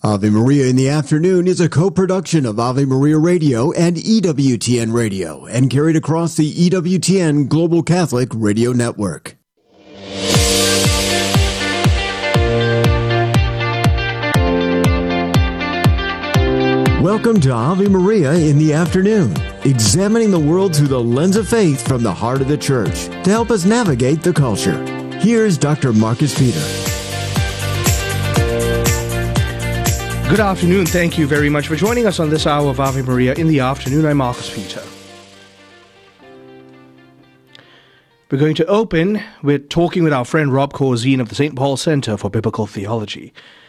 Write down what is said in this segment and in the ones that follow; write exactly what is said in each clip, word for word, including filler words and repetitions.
Ave Maria in the Afternoon is a co-production of Ave Maria Radio and E W T N Radio and carried across the E W T N Global Catholic Radio Network. Welcome to Ave Maria in the Afternoon, examining the world through the lens of faith from the heart of the Church to help us navigate the culture. Here's Doctor Marcus Peter. Good afternoon. Thank you very much for joining us on this hour of Ave Maria in the Afternoon. I'm Marcus Peter. We're going to open with talking with our friend Rob Corzine of the Saint Paul Center for Biblical Theology.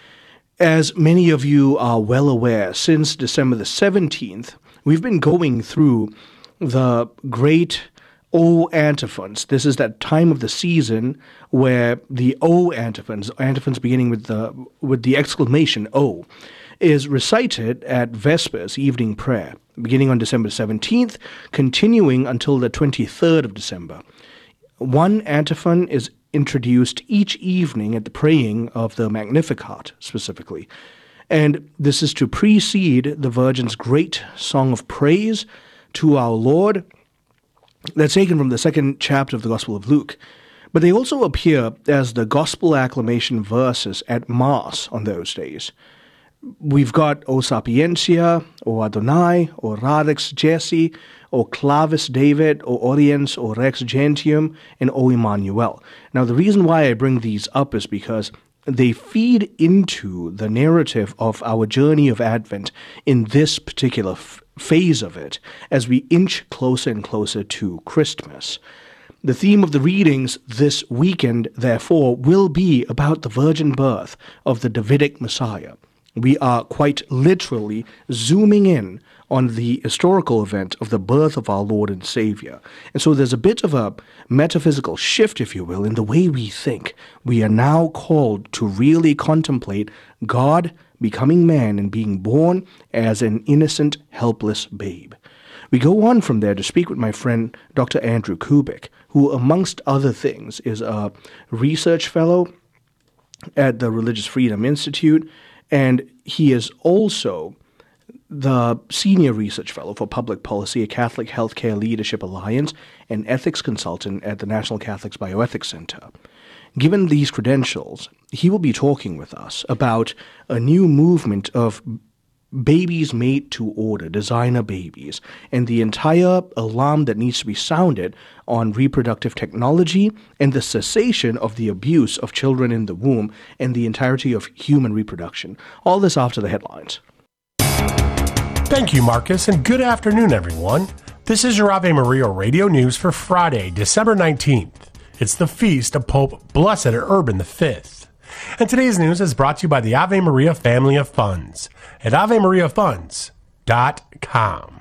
As many of you are well aware, since December the seventeenth, we've been going through the great O antiphons. This is that time of the season where the O antiphons, antiphons beginning with the with the exclamation O, is recited at Vespers, evening prayer, beginning on December seventeenth, continuing until the twenty-third of December. One antiphon is introduced each evening at the praying of the Magnificat, specifically. And this is to precede the Virgin's great song of praise to our Lord. That's taken from the second chapter of the Gospel of Luke. But they also appear as the Gospel acclamation verses at Mass on those days. We've got O Sapientia, O Adonai, O Radix Jesse, O Clavis David, O Oriens, O Rex Gentium, and O Emmanuel. Now, the reason why I bring these up is because they feed into the narrative of our journey of Advent in this particular f- phase of it as we inch closer and closer to Christmas. The theme of the readings this weekend, therefore, will be about the virgin birth of the Davidic Messiah. We are quite literally zooming in on the historical event of the birth of our Lord and Savior. And so there's a bit of a metaphysical shift, if you will, in the way we think. We are now called to really contemplate God becoming man and being born as an innocent, helpless babe. We go on from there to speak with my friend Doctor Andrew Kubik, who, amongst other things, is a research fellow at the Religious Freedom Institute, and he is also the Senior Research Fellow for Public Policy at Catholic Healthcare Leadership Alliance and Ethics Consultant at the National Catholics Bioethics Center. Given these credentials, he will be talking with us about a new movement of babies made to order, designer babies, and the entire alarm that needs to be sounded on reproductive technology and the cessation of the abuse of children in the womb and the entirety of human reproduction. All this after the headlines. Thank you, Marcus, and good afternoon, everyone. This is your Ave Maria Radio News for Friday, December nineteenth. It's the feast of Pope Blessed Urban the Fifth. And today's news is brought to you by the Ave Maria family of funds at ave maria funds dot com.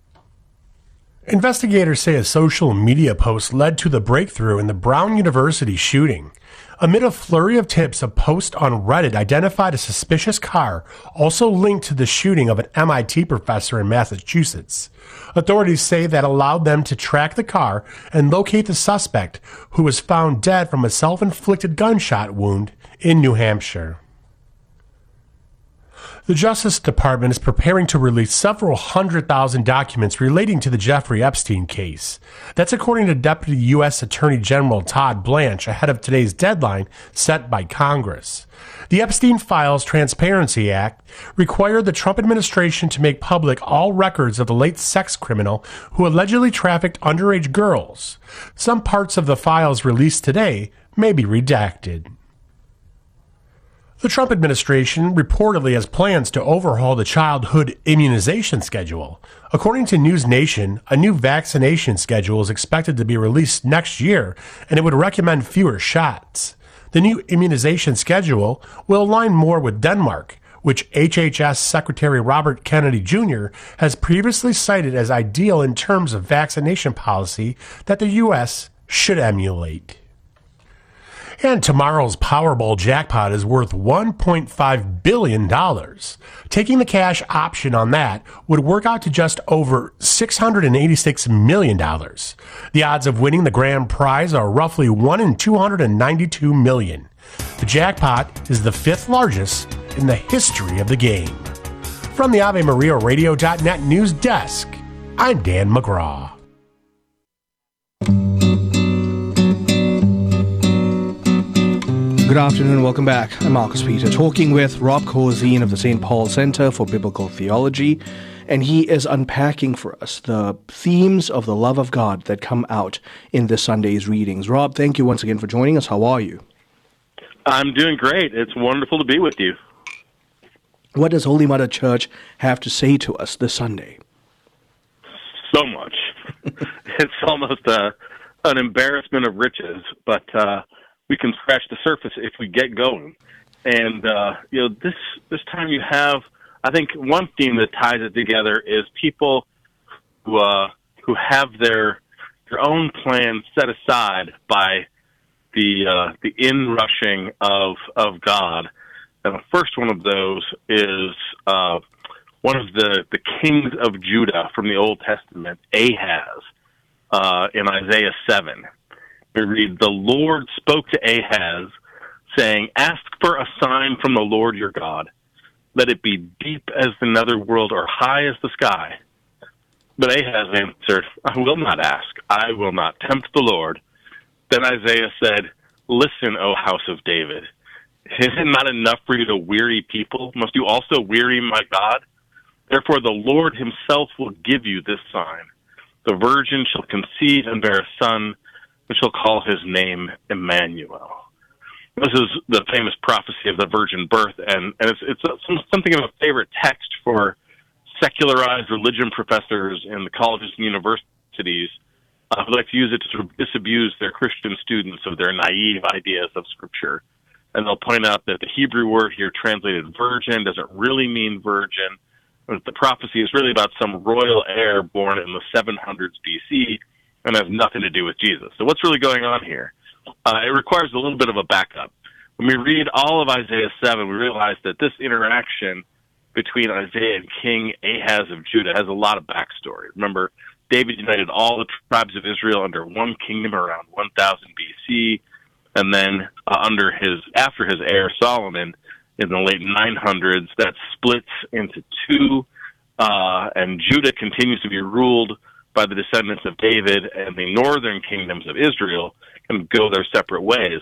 Investigators say a social media post led to the breakthrough in the Brown University shooting. Amid a flurry of tips, a post on Reddit identified a suspicious car also linked to the shooting of an M I T professor in Massachusetts. Authorities say that allowed them to track the car and locate the suspect, who was found dead from a self-inflicted gunshot wound in New Hampshire. The Justice Department is preparing to release several hundred thousand documents relating to the Jeffrey Epstein case. That's according to Deputy U S Attorney General Todd Blanche ahead of today's deadline set by Congress. The Epstein Files Transparency Act required the Trump administration to make public all records of the late sex criminal who allegedly trafficked underage girls. Some parts of the files released today may be redacted. The Trump administration reportedly has plans to overhaul the childhood immunization schedule. According to News Nation, a new vaccination schedule is expected to be released next year, and it would recommend fewer shots. The new immunization schedule will align more with Denmark, which H H S Secretary Robert Kennedy Junior has previously cited as ideal in terms of vaccination policy that the U S should emulate. And tomorrow's Powerball jackpot is worth one point five billion dollars. Taking the cash option on that would work out to just over six hundred eighty-six million dollars. The odds of winning the grand prize are roughly one in two hundred ninety-two million. The jackpot is the fifth largest in the history of the game. From the Ave Maria Radio dot net news desk, I'm Dan McGraw. Good afternoon, welcome back. I'm Marcus Peter, talking with Rob Corzine of the Saint Paul Center for Biblical Theology, and he is unpacking for us the themes of the love of God that come out in this Sunday's readings. Rob, thank you once again for joining us. How are you? I'm doing great. It's wonderful to be with you. What does Holy Mother Church have to say to us this Sunday? So much. It's almost a, an embarrassment of riches, but uh, we can scratch the surface if we get going. And, uh, you know, this this time you have, I think one theme that ties it together is people who uh, who have their their own plans set aside by the uh, the inrushing of of God. And the first one of those is uh, one of the, the kings of Judah from the Old Testament, Ahaz, uh, in Isaiah seven. We read, "The Lord spoke to Ahaz, saying, 'Ask for a sign from the Lord your God. Let it be deep as the netherworld or high as the sky.' But Ahaz answered, 'I will not ask. I will not tempt the Lord.' Then Isaiah said, 'Listen, O house of David. Is it not enough for you to weary people? Must you also weary my God? Therefore the Lord himself will give you this sign. The virgin shall conceive and bear a son, and shall call his name Emmanuel.'" This is the famous prophecy of the virgin birth, and, and it's, it's a, something of a favorite text for secularized religion professors in the colleges and universities uh, who like to use it to sort of disabuse their Christian students of their naive ideas of Scripture. And they'll point out that the Hebrew word here translated virgin doesn't really mean virgin. The prophecy is really about some royal heir born in the seven hundreds B C and has nothing to do with Jesus. So what's really going on here? Uh, it requires a little bit of a backup. When we read all of Isaiah seven, we realize that this interaction between Isaiah and King Ahaz of Judah has a lot of backstory. Remember, David united all the tribes of Israel under one kingdom around one thousand B C, and then uh, under his after his heir Solomon in the late nine hundreds, that splits into two, uh, and Judah continues to be ruled by the descendants of David, and the northern kingdoms of Israel can go their separate ways.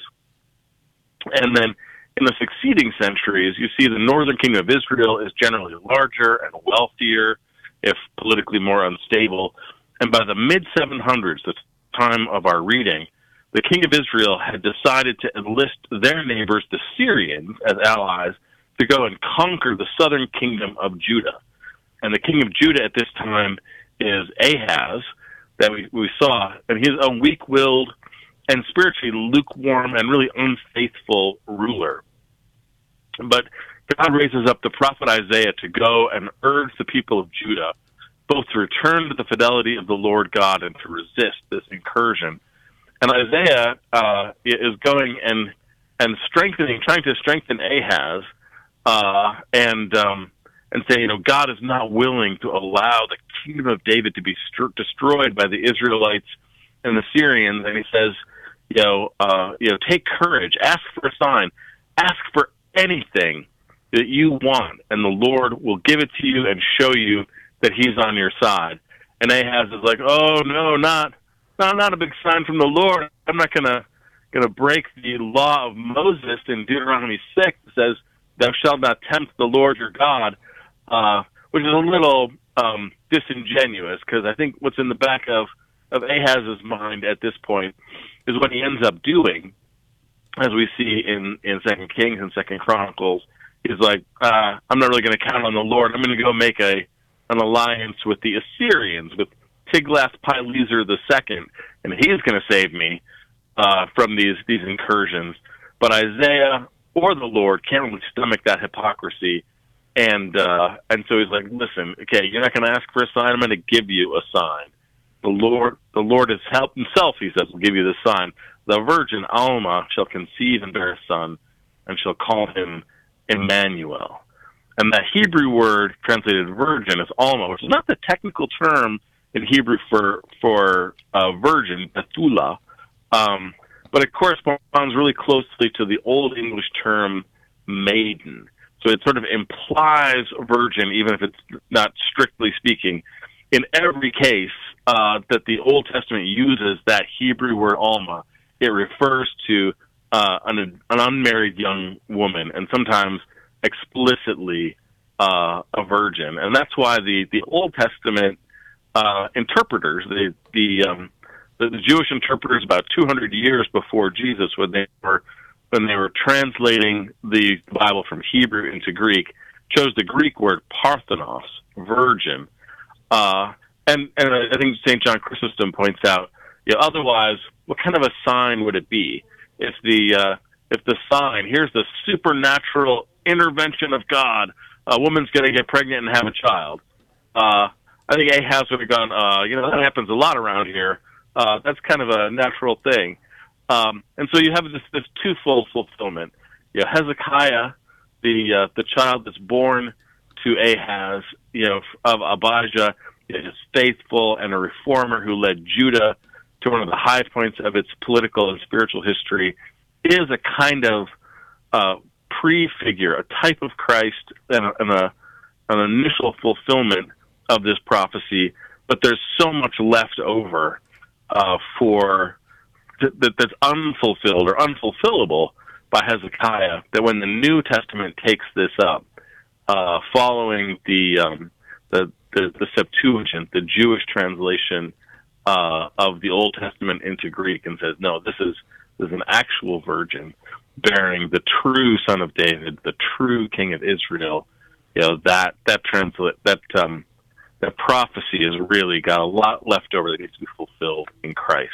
And then in the succeeding centuries, you see the northern kingdom of Israel is generally larger and wealthier, if politically more unstable. And by the mid seven hundreds, the time of our reading, the king of Israel had decided to enlist their neighbors, the Syrians, as allies to go and conquer the southern kingdom of Judah. And the king of Judah at this time is Ahaz, that we, we saw, and he's a weak-willed and spiritually lukewarm and really unfaithful ruler. But God raises up the prophet Isaiah to go and urge the people of Judah both to return to the fidelity of the Lord God and to resist this incursion. And Isaiah uh, is going and and strengthening, trying to strengthen Ahaz, uh, and um, and say, you know, God is not willing to allow the kingdom of David to be st- destroyed by the Israelites and the Syrians. And he says, you know, uh, you know, take courage, ask for a sign, ask for anything that you want, and the Lord will give it to you and show you that He's on your side. And Ahaz is like, oh no, not. No, not a big sign from the Lord. I'm not gonna gonna break the law of Moses in Deuteronomy six that says, "Thou shalt not tempt the Lord your God," uh, which is a little um, disingenuous, because I think what's in the back of of Ahaz's mind at this point is what he ends up doing, as we see in in Second Kings and Second Chronicles. He's like, uh, "I'm not really going to count on the Lord. I'm going to go make a an alliance with the Assyrians, with Tiglath-Pileser the Second, and he's going to save me uh, from these these incursions." But Isaiah or the Lord can't really stomach that hypocrisy, and uh, and so he's like, "Listen, okay, you're not going to ask for a sign. I'm going to give you a sign. The Lord, the Lord has helped Himself. He says, will give you this sign: the virgin Alma shall conceive and bear a son, and shall call him Emmanuel." And that Hebrew word translated virgin is Alma, which is not the technical term in Hebrew for for uh, virgin, Bethula, um, but it corresponds really closely to the Old English term maiden. So it sort of implies virgin, even if it's not strictly speaking. In every case uh, that the Old Testament uses that Hebrew word alma, it refers to uh, an, an unmarried young woman, and sometimes explicitly uh, a virgin. And that's why the, the Old Testament uh, interpreters, the the, um, the the Jewish interpreters about two hundred years before Jesus, when they were when they were translating the Bible from Hebrew into Greek, chose the Greek word parthenos, virgin. Uh, and, and I think Saint John Chrysostom points out, you know, otherwise, what kind of a sign would it be if the uh, if the sign, here's the supernatural intervention of God, a woman's going to get pregnant and have a child. Uh, I think Ahaz would have gone, uh, you know, that happens a lot around here. Uh, that's kind of a natural thing. Um, and so you have this, this twofold fulfillment. You know, Hezekiah, the uh, the child that's born to Ahaz, you know, of Abijah, is faithful and a reformer who led Judah to one of the high points of its political and spiritual history, is a kind of uh, prefigure, a type of Christ, and, a, and a, an initial fulfillment of this prophecy. But there's so much left over uh, for th- that that's unfulfilled or unfulfillable by Hezekiah, that when the New Testament takes this up, uh, following the, um, the the the Septuagint, the Jewish translation uh, of the Old Testament into Greek, and says, no, this is this is an actual virgin bearing the true Son of David, the true King of Israel. You know, that that translate that um, that prophecy has really got a lot left over that needs to be fulfilled in Christ.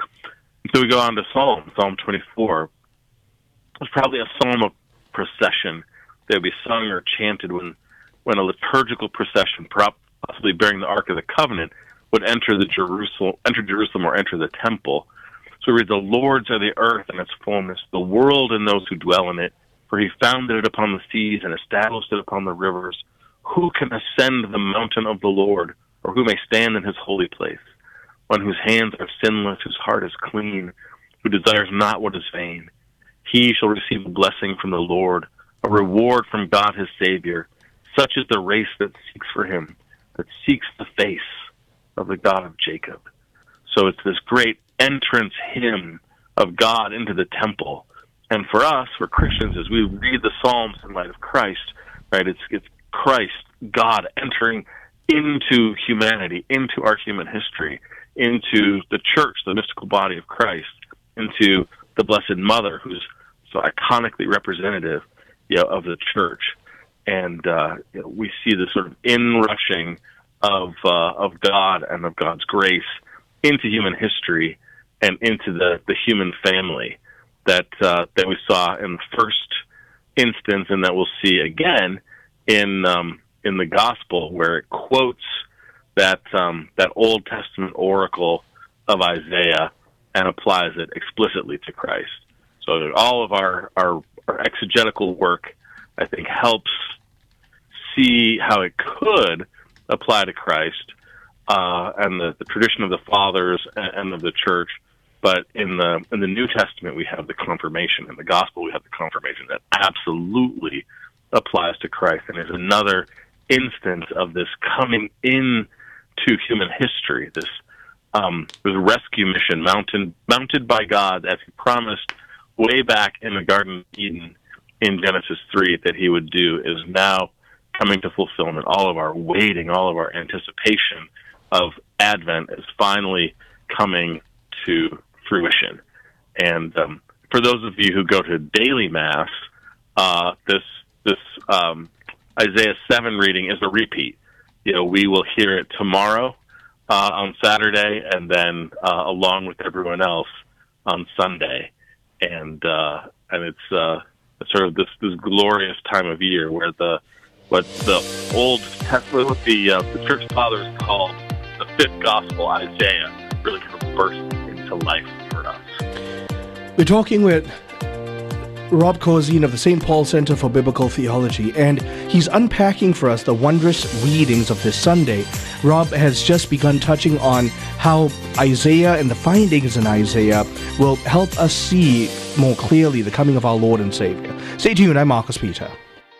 So we go on to Psalm, Psalm twenty-four. It's probably a psalm of procession that would be sung or chanted when, when a liturgical procession, possibly bearing the Ark of the Covenant, would enter the Jerusalem, enter Jerusalem or enter the temple. So we read, the Lord's are the earth and its fullness, the world and those who dwell in it. For he founded it upon the seas and established it upon the rivers. Who can ascend the mountain of the Lord, or who may stand in his holy place? One whose hands are sinless, whose heart is clean, who desires not what is vain. He shall receive a blessing from the Lord, a reward from God his Savior. Such is the race that seeks for him, that seeks the face of the God of Jacob. So it's this great entrance hymn of God into the temple. And for us, for Christians, as we read the Psalms in light of Christ, right, it's, it's Christ, God, entering into humanity, into our human history, into the church, the mystical body of Christ, into the Blessed Mother, who's so iconically representative, you know, of the church. And uh, you know, we see this sort of inrushing of uh, of God and of God's grace into human history and into the, the human family that uh, that we saw in the first instance, and that we'll see again in um, in the Gospel, where it quotes that um, that Old Testament oracle of Isaiah and applies it explicitly to Christ. So all of our, our, our exegetical work, I think, helps see how it could apply to Christ uh, and the, the tradition of the fathers and, and of the church. But in the in the New Testament, we have the confirmation. In the Gospel, we have the confirmation that absolutely applies to Christ, and is another instance of this coming in to human history, this um, this rescue mission mounted mounted by God, as he promised way back in the Garden of Eden in Genesis three that he would do, is now coming to fulfillment. All of our waiting, all of our anticipation of Advent is finally coming to fruition. And um, for those of you who go to daily Mass, uh, this this um, Isaiah seven reading is a repeat. You know, we will hear it tomorrow uh, on Saturday, and then uh, along with everyone else on Sunday. And uh, and it's uh, sort of this, this glorious time of year where the what the Old Testament, what the uh, the Church Fathers call the fifth Gospel, Isaiah, really kind of bursts into life for us. We're talking with Rob Corzine of the Saint Paul Center for Biblical Theology, and he's unpacking for us the wondrous readings of this Sunday. Rob has just begun touching on how Isaiah and the findings in Isaiah will help us see more clearly the coming of our Lord and Savior. Stay tuned, I'm Marcus Peter.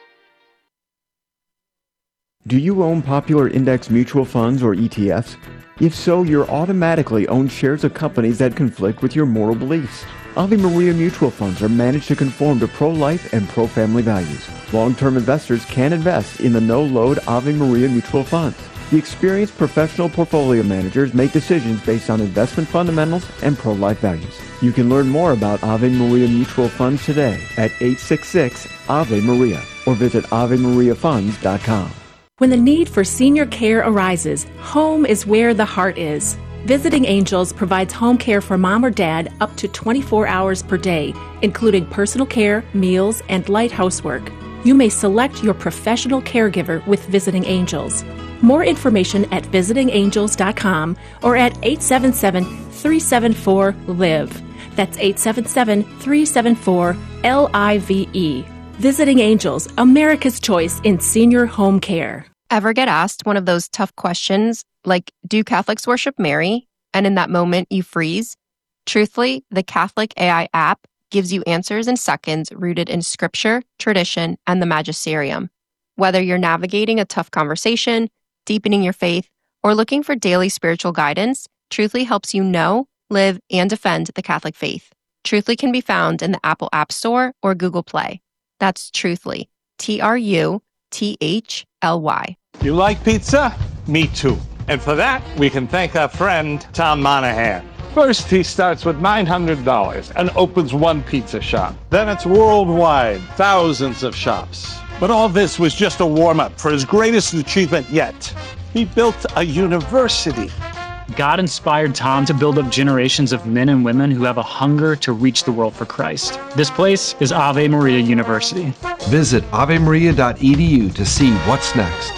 Do you own popular index mutual funds or E T Fs? If so, you're automatically own shares of companies that conflict with your moral beliefs. Ave Maria mutual funds are managed to conform to pro-life and pro-family values. Long-term investors can invest in the no-load Ave Maria mutual funds. The experienced professional portfolio managers make decisions based on investment fundamentals and pro-life values. You can learn more about Ave Maria mutual funds today at eight six six Ave Maria or visit ave maria funds dot com. When the need for senior care arises, home is where the heart is. Visiting Angels provides home care for mom or dad up to twenty-four hours per day, including personal care, meals, and light housework. You may select your professional caregiver with Visiting Angels. More information at visiting angels dot com or at eight seven seven, three seven four, L I V E. That's eight seven seven, three seven four, L I V E. Visiting Angels, America's choice in senior home care. Ever get asked one of those tough questions like, do Catholics worship Mary? And in that moment, you freeze? Truthfully, the Catholic A I app gives you answers in seconds rooted in scripture, tradition, and the magisterium. Whether you're navigating a tough conversation, deepening your faith, or looking for daily spiritual guidance, Truthfully helps you know, live, and defend the Catholic faith. Truthfully can be found in the Apple App Store or Google Play. That's Truthfully, T R U T H L Y. You like pizza? Me too. And for that, we can thank our friend, Tom Monahan. First, he starts with nine hundred dollars and opens one pizza shop. Then it's worldwide, thousands of shops. But all this was just a warm-up for his greatest achievement yet. He built a university. God inspired Tom to build up generations of men and women who have a hunger to reach the world for Christ. This place is Ave Maria University. Visit ave maria dot e d u to see what's next.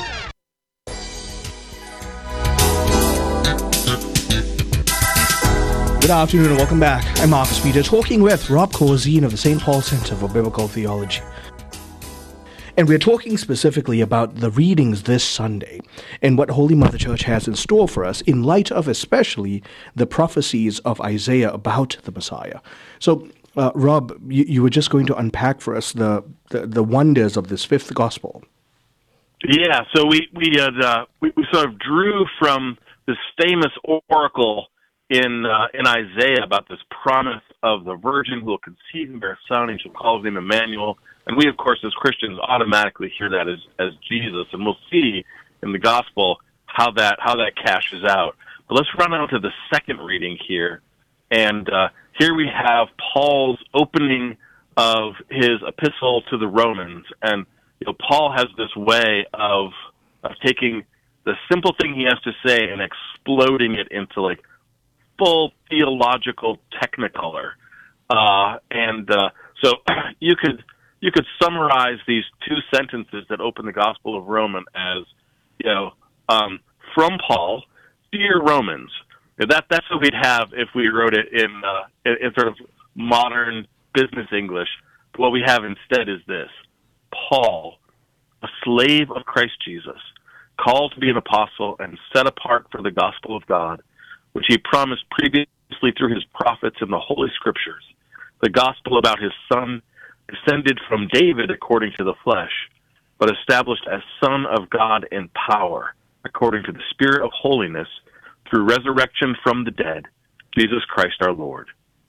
Good afternoon and welcome back. I'm Marcus Peter, talking with Rob Corzine of the Saint Paul Center for Biblical Theology. And we're talking specifically about the readings this Sunday and what Holy Mother Church has in store for us in light of especially the prophecies of Isaiah about the Messiah. So, uh, Rob, you, you were just going to unpack for us the, the, the wonders of this fifth gospel. Yeah, so we we, had, uh, we we sort of drew from this famous oracle in uh, in Isaiah about this promise of the virgin who will conceive and bear a son, and shall call his name Emmanuel. And we, of course, as Christians, automatically hear that as, as Jesus, and we'll see in the gospel how that how that cashes out. But let's run on to the second reading here, and uh, here we have Paul's opening of his epistle to the Romans, and you know, Paul has this way of of taking the simple thing he has to say and exploding it into like full theological technicolor, uh, and uh, so you could. You could summarize these two sentences that open the Gospel of Romans as, you know, um, from Paul, dear Romans. That that's what we'd have if we wrote it in, uh, in, in sort of modern business English. But what we have instead is this: Paul, a slave of Christ Jesus, called to be an apostle and set apart for the gospel of God, which he promised previously through his prophets in the Holy Scriptures, the gospel about his Son, descended from David according to the flesh, but established as Son of God in power, according to the Spirit of holiness, through resurrection from the dead, Jesus Christ our Lord.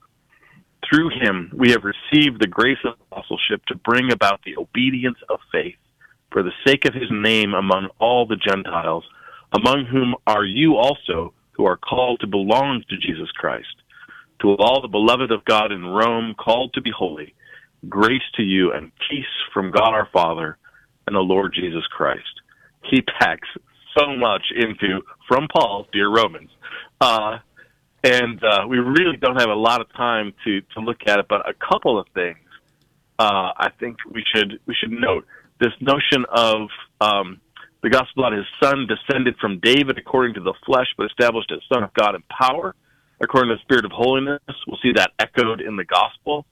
Through him we have received the grace of apostleship to bring about the obedience of faith, for the sake of his name among all the Gentiles, among whom are you also, who are called to belong to Jesus Christ. To all the beloved of God in Rome, called to be holy, grace to you and peace from God our Father and the Lord Jesus Christ. He packs so much into, from Paul, dear Romans. Uh, and uh, we really don't have a lot of time to, to look at it, but a couple of things uh, I think we should we should note. This notion of um, the gospel about his Son descended from David according to the flesh, but established as Son of God in power, according to the Spirit of holiness. We'll see that echoed in the gospel.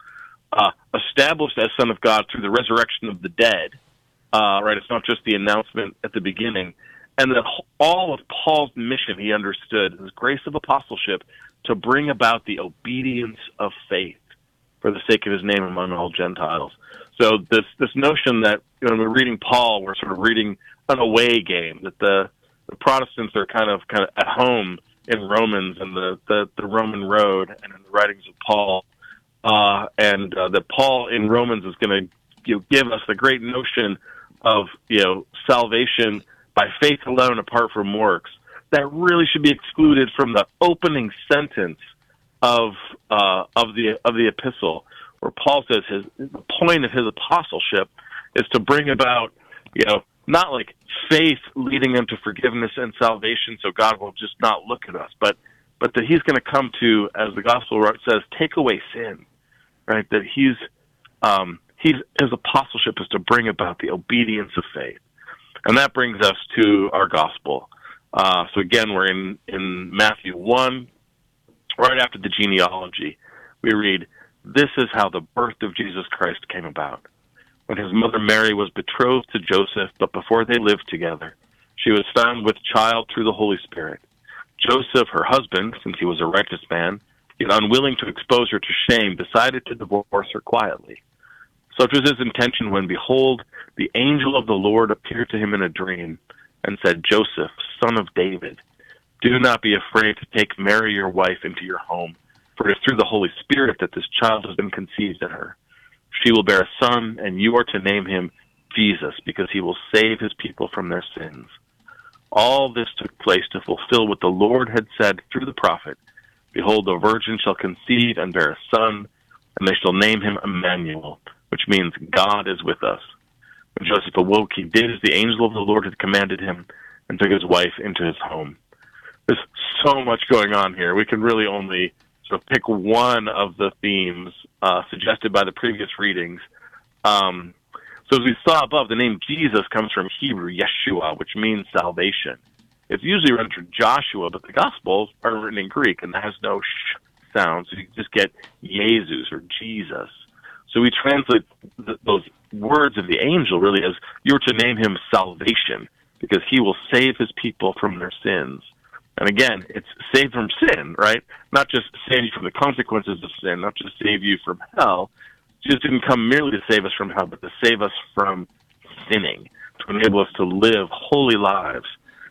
uh, established as Son of God through the resurrection of the dead. Uh, right? It's not just the announcement at the beginning. And that all of Paul's mission, he understood, his grace of apostleship, to bring about the obedience of faith for the sake of his name among all Gentiles. So this this notion that, you know, when we're reading Paul, we're sort of reading an away game, that the, the Protestants are kind of kind of at home in Romans and the, the, the Roman road and in the writings of Paul, uh, and uh, that Paul in Romans is going to, you know, give us the great notion of, you know, salvation by faith alone apart from works. That really should be excluded from the opening sentence of uh, of the of the epistle, where Paul says his the point of his apostleship is to bring about, you know, not like faith leading into forgiveness and salvation, so God will just not look at us, but but that he's going to come to, as the gospel says, take away sin, right? That he's um, he's his apostleship is to bring about the obedience of faith, and that brings us to our gospel. Uh, so again, we're in in Matthew one. Right after the genealogy, we read, "This is how the birth of Jesus Christ came about. When his mother Mary was betrothed to Joseph, but before they lived together, she was found with child through the Holy Spirit. Joseph, her husband, since he was a righteous man, yet unwilling to expose her to shame, decided to divorce her quietly. Such was his intention when, behold, the angel of the Lord appeared to him in a dream and said, 'Joseph, son of David, do not be afraid to take Mary your wife into your home, for it is through the Holy Spirit that this child has been conceived in her. She will bear a son, and you are to name him Jesus, because he will save his people from their sins.' All this took place to fulfill what the Lord had said through the prophet, 'Behold, the virgin shall conceive and bear a son, and they shall name him Emmanuel,' which means God is with us. When Joseph awoke, he did as the angel of the Lord had commanded him, and took his wife into his home." There's so much going on here. We can really only sort of pick one of the themes uh, suggested by the previous readings. Um, so as we saw above, the name Jesus comes from Hebrew, Yeshua, which means salvation. It's usually rendered Joshua, but the Gospels are written in Greek, and that has no sh sound, so you just get Jesus or Jesus. So we translate th those words of the angel really as, you're to name him salvation, because he will save his people from their sins. And again, it's save from sin, right? Not just save you from the consequences of sin, not just save you from hell. Jesus didn't come merely to save us from hell, but to save us from sinning, to enable us to live holy lives.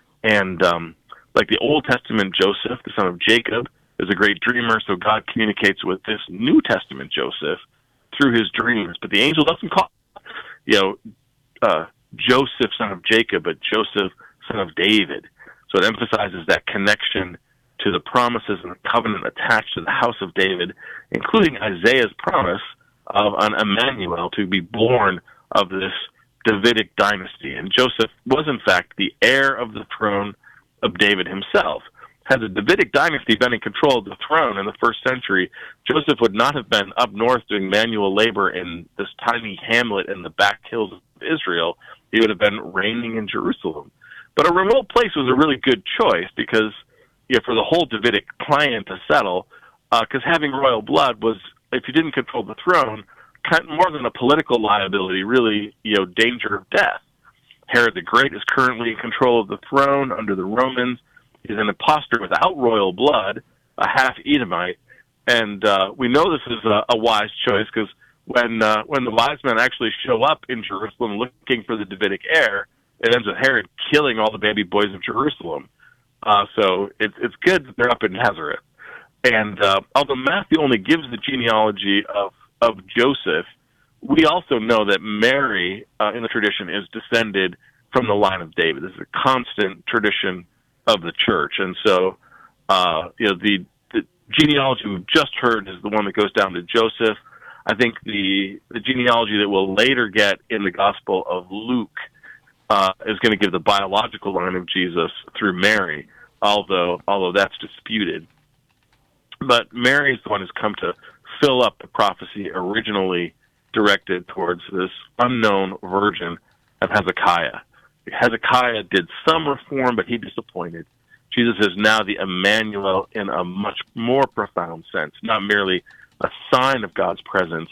And um, like the Old Testament Joseph, the son of Jacob, is a great dreamer, so God communicates with this New Testament Joseph through his dreams. But the angel doesn't call, you know, uh, Joseph, son of Jacob, but Joseph, son of David. So it emphasizes that connection to the promises and the covenant attached to the house of David, including Isaiah's promise of an Emmanuel to be born of this Davidic dynasty. And Joseph was, in fact, the heir of the throne of David himself. Had the Davidic dynasty been in control of the throne in the first century, Joseph would not have been up north doing manual labor in this tiny hamlet in the back hills of Israel. He would have been reigning in Jerusalem. But a remote place was a really good choice because, you know, for the whole Davidic clan to settle, because uh, having royal blood was, if you didn't control the throne, kind of more than a political liability, really, you know, danger of death. Herod the Great is currently in control of the throne under the Romans. He's an imposter without royal blood, a half-Edomite, and uh, we know this is a, a wise choice because when uh, when the wise men actually show up in Jerusalem looking for the Davidic heir, it ends with Herod killing all the baby boys of Jerusalem. Uh, so it's it's good that they're up in Nazareth. And uh, although Matthew only gives the genealogy of, of Joseph, we also know that Mary, uh, in the tradition, is descended from the line of David. This is a constant tradition of the church. And so, uh, you know, the, the genealogy we've just heard is the one that goes down to Joseph. I think the, the genealogy that we'll later get in the Gospel of Luke Uh, is going to give the biological line of Jesus through Mary, although although that's disputed. But Mary is the one who's come to fill up the prophecy originally directed towards this unknown virgin of Hezekiah. Hezekiah did some reform, but he disappointed. Jesus is now the Emmanuel in a much more profound sense, not merely a sign of God's presence,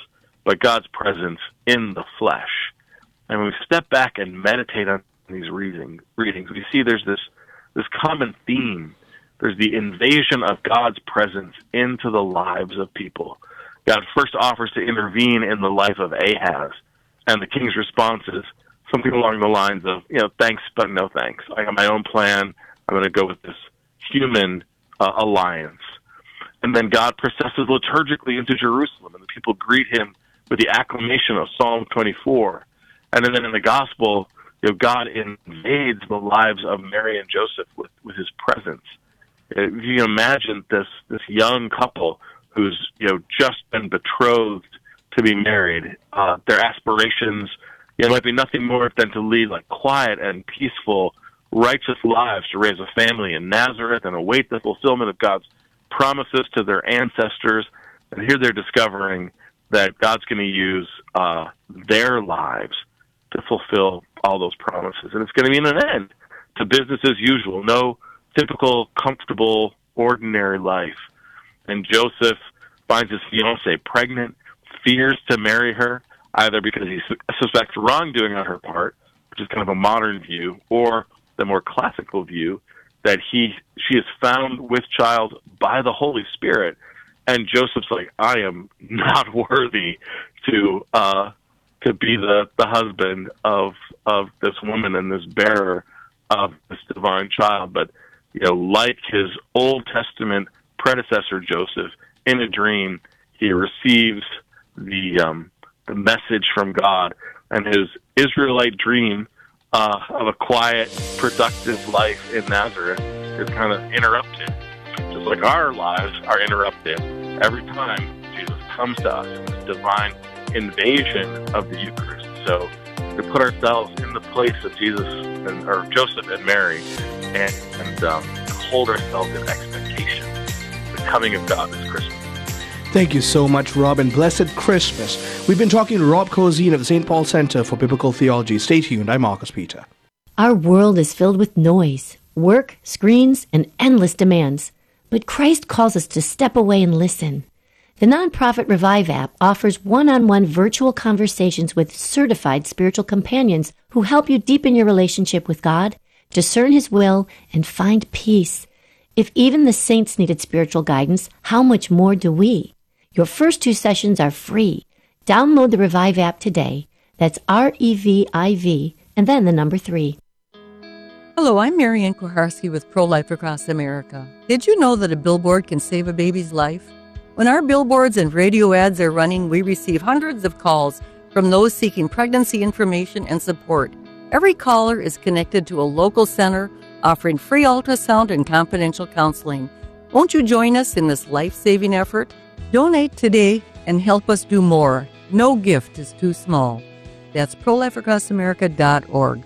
but God's presence in the flesh. And when we step back and meditate on these reading, readings, we see there's this, this common theme. There's the invasion of God's presence into the lives of people. God first offers to intervene in the life of Ahaz, and the king's response is something along the lines of, you know, thanks, but no thanks. I got my own plan. I'm going to go with this human uh, alliance. And then God processes liturgically into Jerusalem, and the people greet him with the acclamation of Psalm twenty-four. And then in the gospel, you know, God invades the lives of Mary and Joseph with, with his presence. If you can imagine this, this young couple who's, you know, just been betrothed to be married, uh, their aspirations, you know, might be nothing more than to lead like quiet and peaceful, righteous lives, to raise a family in Nazareth and await the fulfillment of God's promises to their ancestors. And here they're discovering that God's going to use uh, their lives to fulfill all those promises. And it's going to mean an end to business as usual, no typical, comfortable, ordinary life. And Joseph finds his fiancée pregnant, fears to marry her, either because he suspects wrongdoing on her part, which is kind of a modern view, or the more classical view that he she is found with child by the Holy Spirit. And Joseph's like, I am not worthy to uh, to be the, the husband of of this woman and this bearer of this divine child. But, you know, like his Old Testament predecessor Joseph, in a dream, he receives the um, the message from God, and his Israelite dream uh, of a quiet, productive life in Nazareth is kind of interrupted, just like our lives are interrupted every time Jesus comes to us in this divine invasion of the Eucharist. So to put ourselves in the place of Jesus and, or Joseph and Mary, and, and um, hold ourselves in expectation of the coming of God this Christmas. Thank you so much, Rob, and blessed Christmas. We've been talking to Rob Corzine of the Saint Paul Center for Biblical Theology. Stay tuned. I'm Marcus Peter. Our world is filled with noise, work, screens, and endless demands. But Christ calls us to step away and listen. The nonprofit Revive app offers one-on-one virtual conversations with certified spiritual companions who help you deepen your relationship with God, discern His will, and find peace. If even the saints needed spiritual guidance, how much more do we? Your first two sessions are free. Download the Revive app today. That's R E V I V, and then the number three. Hello, I'm Marianne Kuharski with Pro-Life Across America. Did you know that a billboard can save a baby's life? When our billboards and radio ads are running, we receive hundreds of calls from those seeking pregnancy information and support. Every caller is connected to a local center offering free ultrasound and confidential counseling. Won't you join us in this life-saving effort? Donate today and help us do more. No gift is too small. That's pro life across america dot org.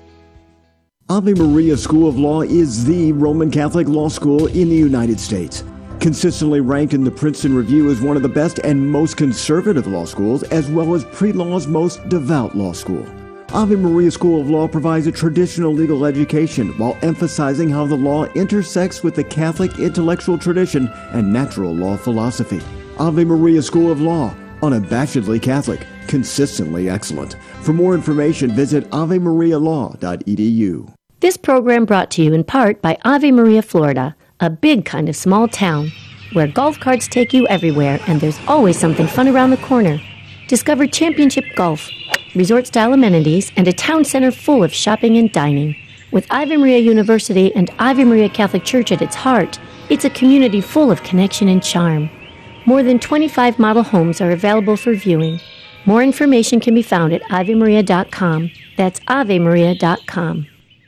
Ave Maria School of Law is the Roman Catholic law school in the United States. Consistently ranked in the Princeton Review as one of the best and most conservative law schools, as well as pre-law's most devout law school. Ave Maria School of Law provides a traditional legal education while emphasizing how the law intersects with the Catholic intellectual tradition and natural law philosophy. Ave Maria School of Law, unabashedly Catholic, consistently excellent. For more information, visit ave maria law dot e d u. This program brought to you in part by Ave Maria, Florida, a big kind of small town where golf carts take you everywhere and there's always something fun around the corner. Discover Championship Golf, resort-style amenities, and a town center full of shopping and dining. With Ave Maria University and Ave Maria Catholic Church at its heart, it's a community full of connection and charm. More than twenty-five model homes are available for viewing. More information can be found at ave maria dot com. That's ave maria dot com.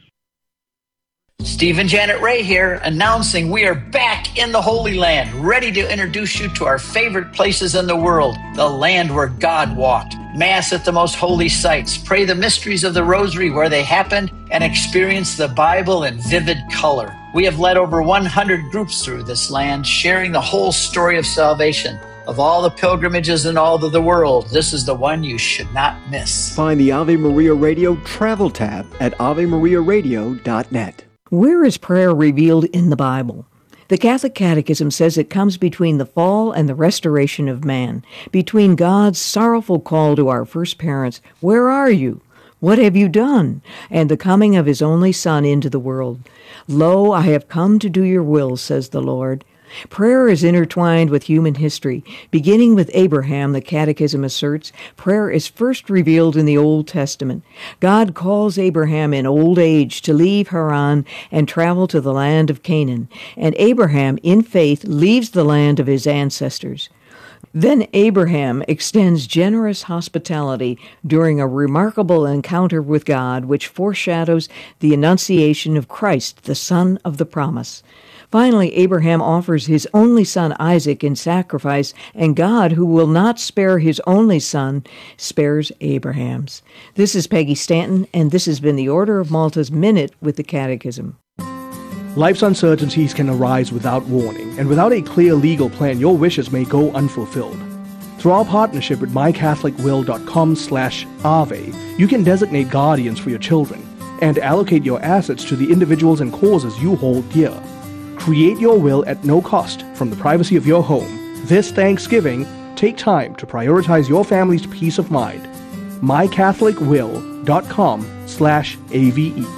Steve and Janet Ray here, announcing we are back in the Holy Land, ready to introduce you to our favorite places in the world, the land where God walked. Mass at the most holy sites, pray the mysteries of the Rosary where they happened, and experience the Bible in vivid color. We have led over one hundred groups through this land, sharing the whole story of salvation. Of all the pilgrimages in all of the world, this is the one you should not miss. Find the Ave Maria Radio Travel tab at ave maria radio dot net. Where is prayer revealed in the Bible? The Catholic Catechism says it comes between the fall and the restoration of man, between God's sorrowful call to our first parents, "Where are you? What have you done?" and the coming of his only Son into the world. "Lo, I have come to do your will," says the Lord. Prayer is intertwined with human history. Beginning with Abraham, the Catechism asserts, prayer is first revealed in the Old Testament. God calls Abraham in old age to leave Haran and travel to the land of Canaan, and Abraham, in faith, leaves the land of his ancestors. Then Abraham extends generous hospitality during a remarkable encounter with God, which foreshadows the annunciation of Christ, the Son of the promise. Finally, Abraham offers his only son Isaac in sacrifice, and God, who will not spare his only son, spares Abraham's. This is Peggy Stanton, and this has been the Order of Malta's Minute with the Catechism. Life's uncertainties can arise without warning, and without a clear legal plan, your wishes may go unfulfilled. Through our partnership with my catholic will dot com slash Ave, you can designate guardians for your children and allocate your assets to the individuals and causes you hold dear. Create your will at no cost from the privacy of your home. This Thanksgiving, take time to prioritize your family's peace of mind. my catholic will dot com slash A V E.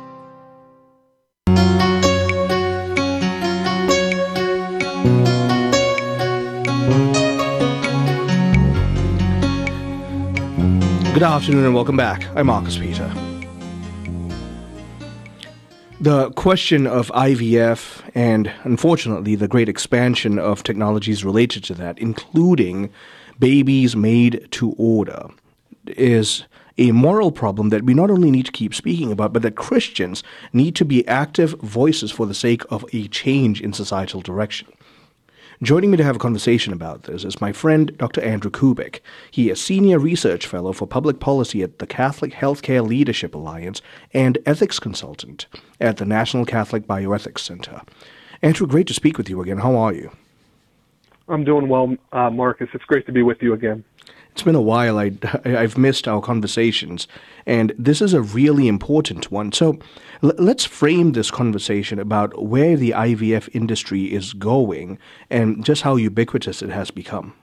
Good afternoon and welcome back. I'm Marcus Peter. The question of I V F and, unfortunately, the great expansion of technologies related to that, including babies made to order, is a moral problem that we not only need to keep speaking about, but that Christians need to be active voices for the sake of a change in societal direction. Joining me to have a conversation about this is my friend, Doctor Andrew Kubik. He is Senior Research Fellow for Public Policy at the Catholic Healthcare Leadership Alliance and Ethics Consultant at the National Catholic Bioethics Center. Andrew, great to speak with you again. How are you? I'm doing well, uh, Marcus. It's great to be with you again. It's been a while. I, I've missed our conversations, and this is a really important one. So l- let's frame this conversation about where the I V F industry is going and just how ubiquitous it has become.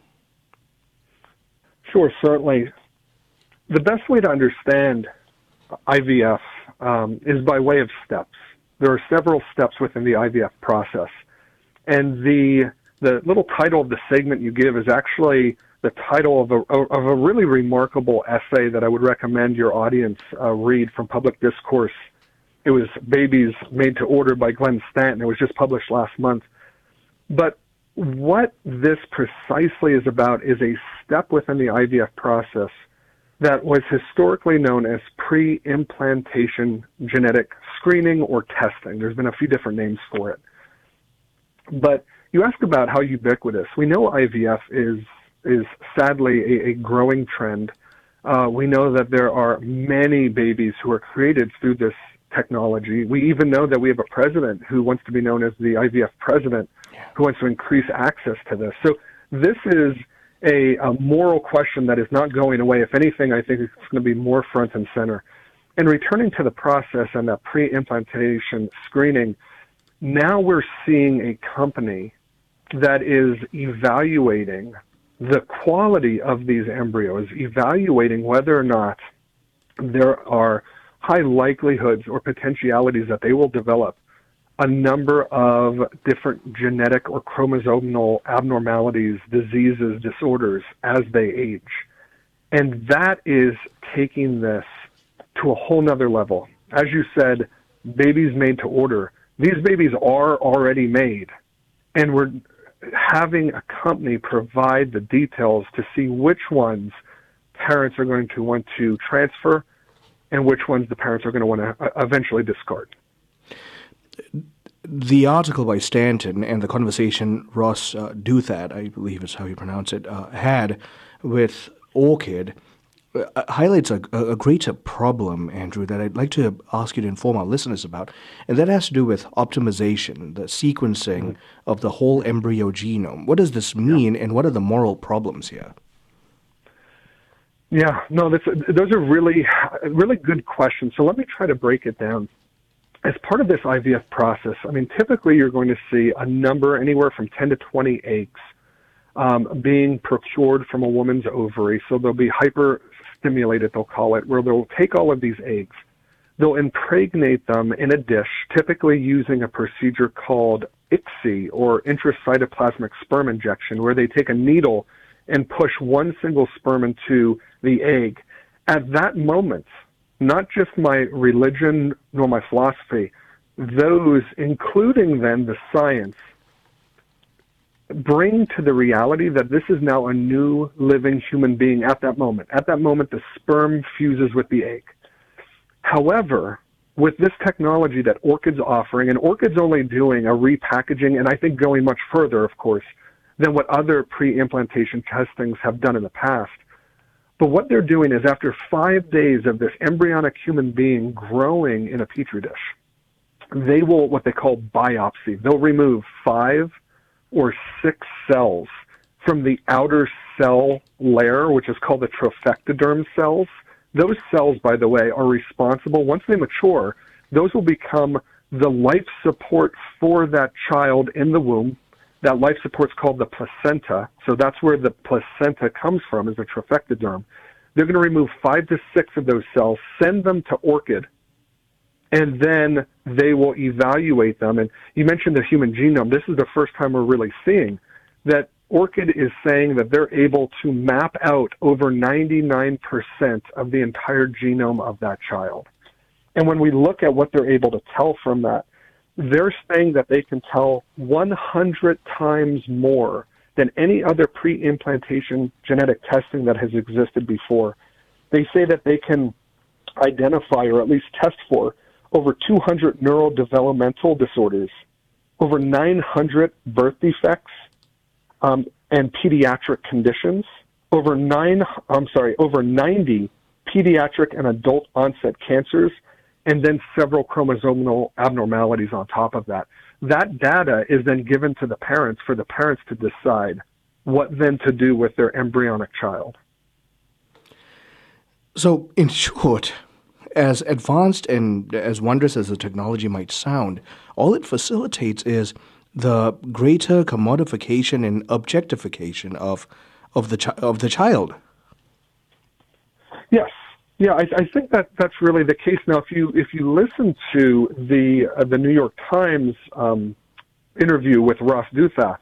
Sure, certainly. The best way to understand I V F um, is by way of steps. There are several steps within the I V F process, and the the little title of the segment you give is actually the title of a, of a really remarkable essay that I would recommend your audience uh, read from Public Discourse. It was Babies Made to Order by Glenn Stanton. It was just published last month. But what this precisely is about is a step within the I V F process that was historically known as pre-implantation genetic screening or testing. There's been a few different names for it. But you ask about how ubiquitous. We know I V F is is sadly a, a growing trend. Uh, we know that there are many babies who are created through this technology. We even know that we have a president who wants to be known as the I V F president, who wants to increase access to this. So this is a, a moral question that is not going away. If anything, I think it's going to be more front and center. And returning to the process and that pre-implantation screening, now we're seeing a company that is evaluating the quality of these embryos, evaluating whether or not there are high likelihoods or potentialities that they will develop a number of different genetic or chromosomal abnormalities, diseases, disorders as they age. And that is taking this to a whole nother level. As you said, babies made to order. These babies are already made, and we're having a company provide the details to see which ones parents are going to want to transfer and which ones the parents are going to want to eventually discard. The article by Stanton and the conversation Ross uh, Douthat, I believe is how you pronounce it, uh, had with Orchid uh, highlights a, a greater problem, Andrew, that I'd like to ask you to inform our listeners about, and that has to do with optimization, the sequencing mm-hmm. of the whole embryo genome. What does this mean, yeah. and what are the moral problems here? Yeah, no, that's, those are really, really good questions. So let me try to break it down. as part of this I V F process, I mean, typically you're going to see a number anywhere from ten to twenty eggs um, being procured from a woman's ovary. So they'll be hyper-stimulated, they'll call it, where they'll take all of these eggs. They'll impregnate them in a dish, typically using a procedure called I C S I, or intracytoplasmic sperm injection, where they take a needle and push one single sperm into the egg. At that moment, not just my religion nor my philosophy, those, including then the science, bring to the reality that this is now a new living human being at that moment. At that moment, the sperm fuses with the egg. However, with this technology that Orchid's offering, and Orchid's only doing a repackaging, and I think going much further, of course, than what other pre-implantation testings have done in the past. But what they're doing is, after five days of this embryonic human being growing in a petri dish, they will, what they call biopsy, they'll remove five or six cells from the outer cell layer, which is called the trophectoderm cells. Those cells, by the way, are responsible, once they mature, those will become the life support for that child in the womb. That life support is called the placenta, so that's where the placenta comes from, is the trophectoderm. They're going to remove five to six of those cells, send them to Orchid, and then they will evaluate them. And you mentioned the human genome. This is the first time we're really seeing that Orchid is saying that they're able to map out over ninety-nine percent of the entire genome of that child. And when we look at what they're able to tell from that, they're saying that they can tell one hundred times more than any other pre-implantation genetic testing that has existed before. They say that they can identify, or at least test for, over two hundred neurodevelopmental disorders, over nine hundred birth defects, um, and pediatric conditions, over nine, I'm sorry, over ninety pediatric and adult onset cancers, and then several chromosomal abnormalities on top of that. That data is then given to the parents for the parents to decide what then to do with their embryonic child. So, in short, as advanced and as wondrous as the technology might sound, all it facilitates is the greater commodification and objectification of of the chi- of the child. Yes. Yeah, I, I think that that's really the case. Now, if you if you listen to the uh, the New York Times um, interview with Ross Douthat,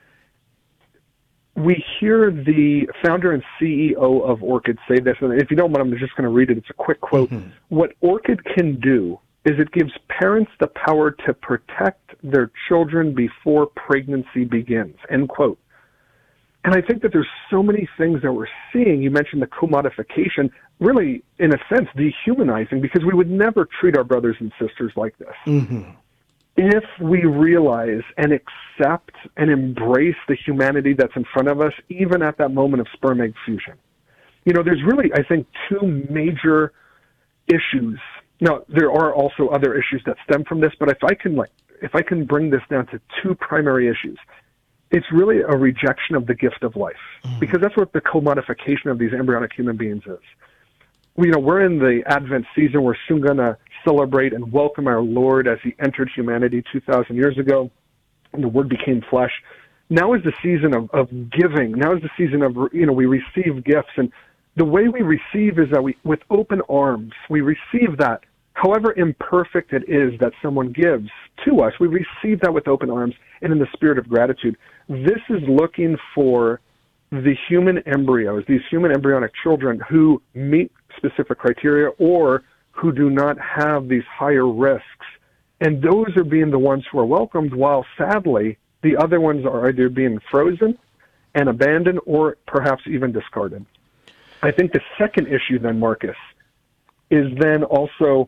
we hear the founder and C E O of Orchid say this, and if you don't mind, I'm just going to read it. It's a quick quote. Mm-hmm. What Orchid can do is it gives parents the power to protect their children before pregnancy begins, end quote. And I think that there's so many things that we're seeing. You mentioned the commodification, really, in a sense, dehumanizing, because we would never treat our brothers and sisters like this. Mm-hmm. If we realize and accept and embrace the humanity that's in front of us, even at that moment of sperm-egg fusion. You know, there's really, I think, two major issues. Now, there are also other issues that stem from this, but if I can, like, if I can bring this down to two primary issues, it's really a rejection of the gift of life, mm. because that's what the commodification of these embryonic human beings is. You know, we're in the Advent season. We're soon going to celebrate and welcome our Lord as he entered humanity two thousand years ago, and the Word became flesh. Now is the season of, of giving. Now is the season of, you know, we receive gifts. And the way we receive is that we, with open arms, we receive that, however imperfect it is that someone gives to us, we receive that with open arms and in the spirit of gratitude. This is looking for the human embryos, these human embryonic children who meet specific criteria or who do not have these higher risks. And those are being the ones who are welcomed, while sadly, the other ones are either being frozen and abandoned or perhaps even discarded. I think the second issue then, Marcus, is then also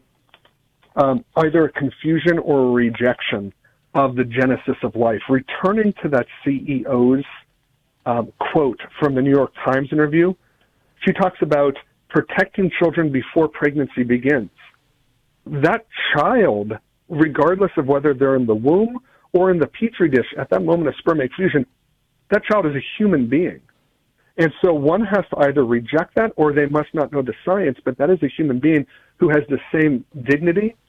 um, either a confusion or a rejection of the genesis of life. Returning to that C E O's um, quote from the New York Times interview, she talks about protecting children before pregnancy begins. That child, regardless of whether they're in the womb or in the petri dish at that moment of sperm egg fusion, that child is a human being. And so one has to either reject that or they must not know the science, but that is a human being who has the same dignity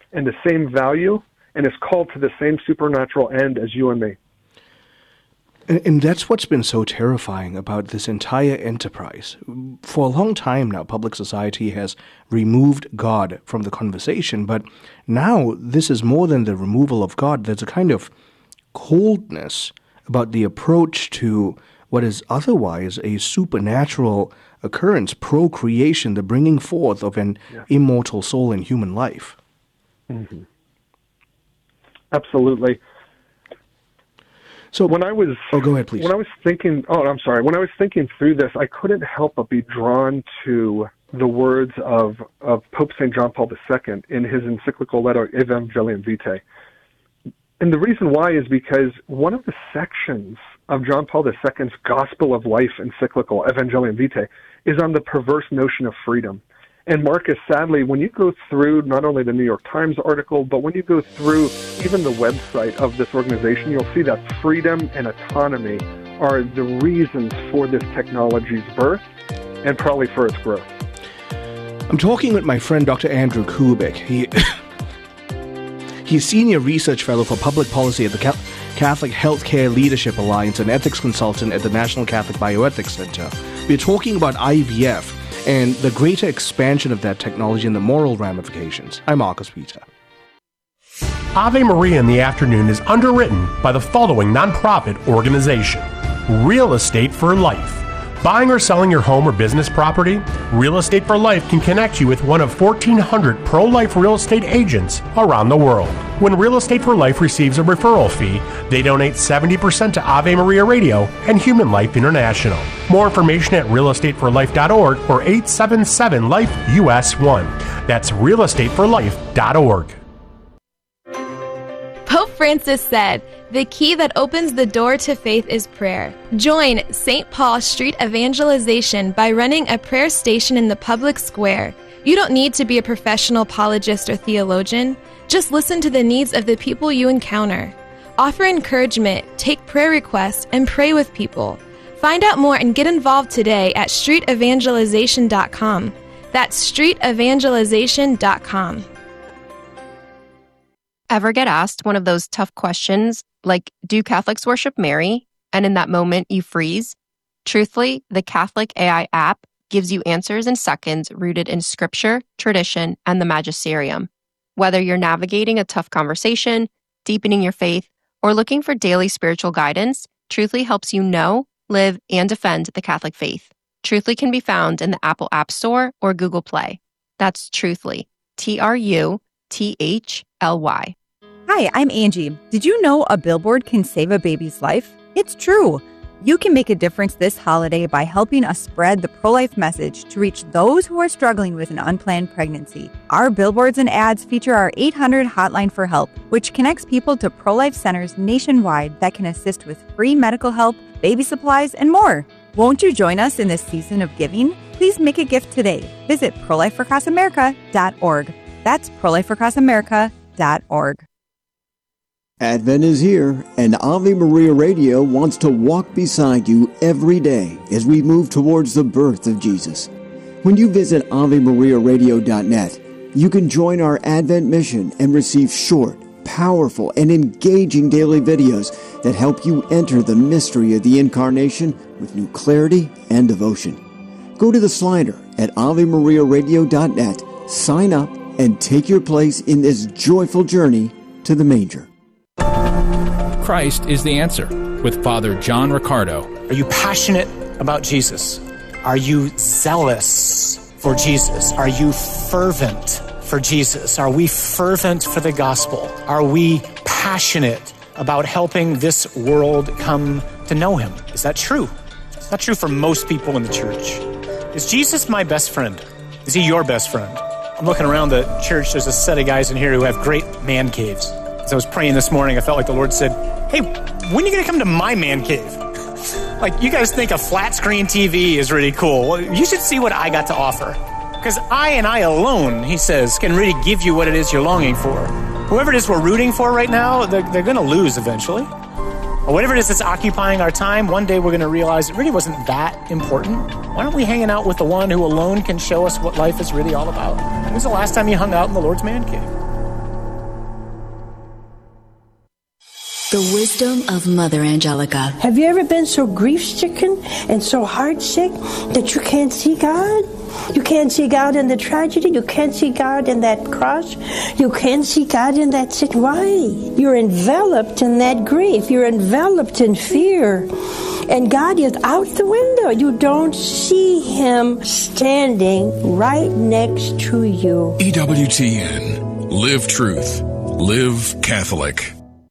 and the same value and is called to the same supernatural end as you and me. And, and that's what's been so terrifying about this entire enterprise. For a long time now, public society has removed God from the conversation, but now this is more than the removal of God. There's a kind of coldness about the approach to what is otherwise a supernatural occurrence, procreation, the bringing forth of an yeah. immortal soul in human life. Mm-hmm. Absolutely. So when I was oh, go ahead, please. When I was thinking, oh, I'm sorry. When I was thinking through this, I couldn't help but be drawn to the words of, of Pope Saint John Paul the Second in his encyclical letter Evangelium Vitae. And the reason why is because one of the sections of John Paul the Second's Gospel of Life encyclical, Evangelium Vitae, is on the perverse notion of freedom. And Marcus, sadly, when you go through not only the New York Times article, but when you go through even the website of this organization, you'll see that freedom and autonomy are the reasons for this technology's birth and probably for its growth. I'm talking with my friend Doctor Andrew Kubik. He He's Senior Research Fellow for Public Policy at the Catholic Healthcare Leadership Alliance and Ethics Consultant at the National Catholic Bioethics Center. We're talking about I V F and the greater expansion of that technology and the moral ramifications. I'm Marcus Peter. Ave Maria in the Afternoon is underwritten by the following nonprofit organization: Real Estate for Life. Buying or selling your home or business property? Real Estate for Life can connect you with one of fourteen hundred pro-life real estate agents around the world. When Real Estate for Life receives a referral fee, they donate seventy percent to Ave Maria Radio and Human Life International. More information at real estate for life dot org or eight seven seven life U S one. That's real estate for life dot org. Pope Francis said, "The key that opens the door to faith is prayer." Join Saint Paul Street Evangelization by running a prayer station in the public square. You don't need to be a professional apologist or theologian. Just listen to the needs of the people you encounter. Offer encouragement, take prayer requests, and pray with people. Find out more and get involved today at street evangelization dot com. That's street evangelization dot com. Ever get asked one of those tough questions like, do Catholics worship Mary? And in that moment, you freeze? Truthfully, the Catholic A I app gives you answers in seconds rooted in scripture, tradition, and the magisterium. Whether you're navigating a tough conversation, deepening your faith, or looking for daily spiritual guidance, Truthfully helps you know, live, and defend the Catholic faith. Truthfully can be found in the Apple App Store or Google Play. That's Truthfully, T R U T H L Y. Hi, I'm Angie. Did you know a billboard can save a baby's life? It's true. You can make a difference this holiday by helping us spread the pro-life message to reach those who are struggling with an unplanned pregnancy. Our billboards and ads feature our eight hundred hotline for help, which connects people to pro-life centers nationwide that can assist with free medical help, baby supplies, and more. Won't you join us in this season of giving? Please make a gift today. Visit pro life across america dot org. That's pro life across america dot org. Advent is here, and Ave Maria Radio wants to walk beside you every day as we move towards the birth of Jesus. When you visit ave maria radio dot net, you can join our Advent mission and receive short, powerful, and engaging daily videos that help you enter the mystery of the Incarnation with new clarity and devotion. Go to the slider at ave maria radio dot net, sign up, and take your place in this joyful journey to the manger. Christ is the answer with Father John Riccardo. Are you passionate about Jesus? Are you zealous for Jesus? Are you fervent for Jesus? Are we fervent for the gospel? Are we passionate about helping this world come to know him? Is that true? It's not true for most people in the church. Is Jesus my best friend? Is he your best friend? I'm looking around the church. There's a set of guys in here who have great man caves. As I was praying this morning, I felt like the Lord said, hey, when are you going to come to my man cave? Like, you guys think a flat screen T V is really cool. Well, you should see what I got to offer. Because I and I alone, he says, can really give you what it is you're longing for. Whoever it is we're rooting for right now, they're, they're going to lose eventually. Or whatever it is that's occupying our time, one day we're going to realize it really wasn't that important. Why aren't we hanging out with the one who alone can show us what life is really all about? When's the last time you hung out in the Lord's man cave? The wisdom of Mother Angelica. Have you ever been so grief-stricken and so heartsick that you can't see God? You can't see God in the tragedy. You can't see God in that cross. You can't see God in that sick. Why? You're enveloped in that grief. You're enveloped in fear. And God is out the window. You don't see Him standing right next to you. E W T N. Live truth. Live Catholic.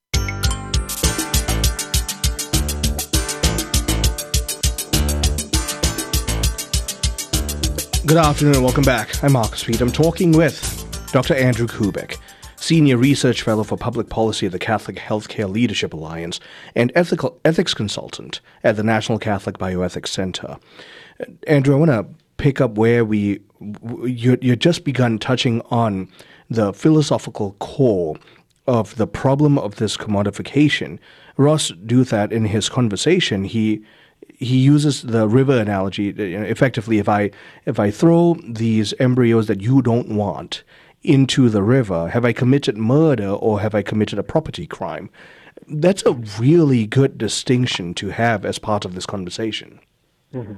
Good afternoon and welcome back. I'm Marcus Pete. I'm talking with Doctor Andrew Kubik, Senior Research Fellow for Public Policy at the Catholic Healthcare Leadership Alliance and ethical ethics consultant at the National Catholic Bioethics Center. Andrew, I want to pick up where we you you just begun touching on the philosophical core of the problem of this commodification. Ross Douthat, in his conversation, he he uses the river analogy. Effectively, if I if I throw these embryos that you don't want into the river, have I committed murder or have I committed a property crime? That's a really good distinction to have as part of this conversation. Mm-hmm.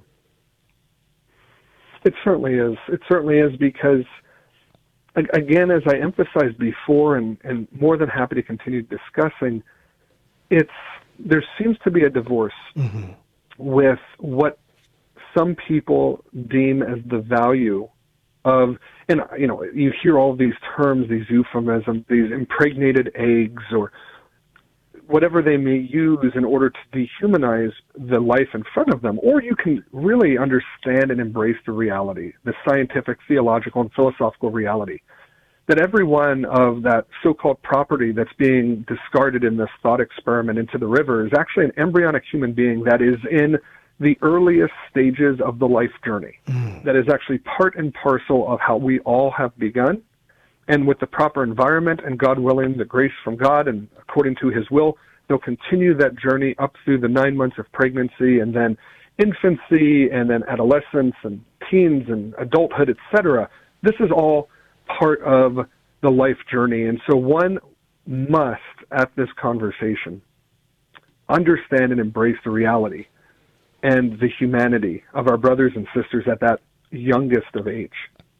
It certainly is. It certainly is because, again, as I emphasized before, and, and more than happy to continue discussing, it's there seems to be a divorce mm-hmm. with what some people deem as the value of, and you know, you hear all of these terms, these euphemisms, these impregnated eggs, or whatever they may use in order to dehumanize the life in front of them. Or you can really understand and embrace the reality, the scientific, theological, and philosophical reality, that every one of that so-called property that's being discarded in this thought experiment into the river is actually an embryonic human being that is in the earliest stages of the life journey, mm. that is actually part and parcel of how we all have begun. And with the proper environment and, God willing, the grace from God and according to His will, they'll continue that journey up through the nine months of pregnancy and then infancy and then adolescence and teens and adulthood, et cetera. This is all part of the life journey. And so one must, at this conversation, understand and embrace the reality and the humanity of our brothers and sisters at that youngest of age.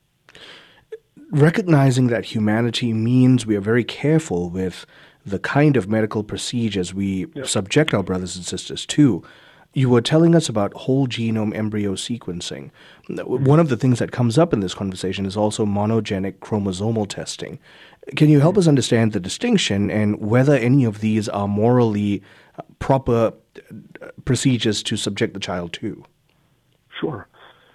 Recognizing that humanity means we are very careful with the kind of medical procedures we yep. subject our brothers and sisters to. You were telling us about whole genome embryo sequencing. One of the things that comes up in this conversation is also monogenic chromosomal testing. Can you help us understand the distinction and whether any of these are morally proper procedures to subject the child to? Sure.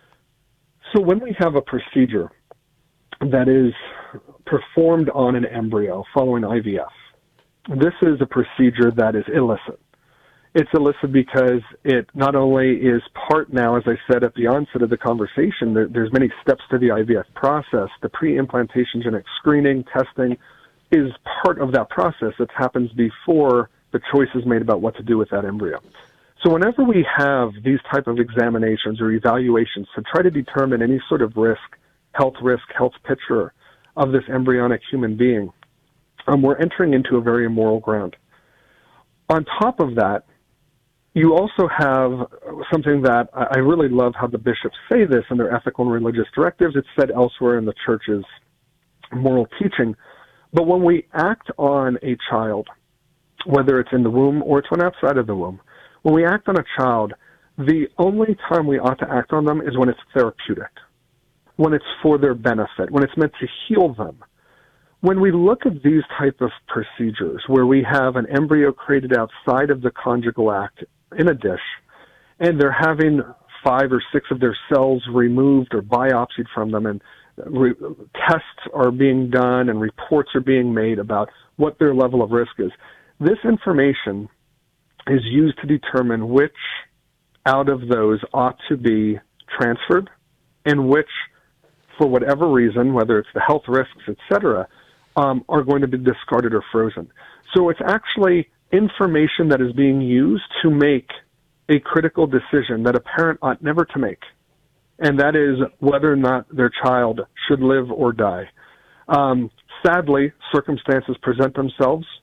So when we have a procedure that is performed on an embryo following I V F, this is a procedure that is illicit. It's illicit because it not only is part now, as I said at the onset of the conversation, there, there's many steps to the I V F process. The pre-implantation genetic screening, testing is part of that process that happens before the choice is made about what to do with that embryo. So whenever we have these type of examinations or evaluations to try to determine any sort of risk, health risk, health picture of this embryonic human being, um, we're entering into a very immoral ground. On top of that, you also have something that I really love how the bishops say this in their ethical and religious directives. It's said elsewhere in the church's moral teaching. But when we act on a child, whether it's in the womb or it's when outside of the womb, when we act on a child, the only time we ought to act on them is when it's therapeutic, when it's for their benefit, when it's meant to heal them. When we look at these type of procedures where we have an embryo created outside of the conjugal act in a dish, and they're having five or six of their cells removed or biopsied from them, and re- tests are being done and reports are being made about what their level of risk is, this information is used to determine which out of those ought to be transferred and which, for whatever reason, whether it's the health risks, et cetera, um, are going to be discarded or frozen. So it's actually information that is being used to make a critical decision that a parent ought never to make, and that is whether or not their child should live or die. Um, sadly, circumstances present themselves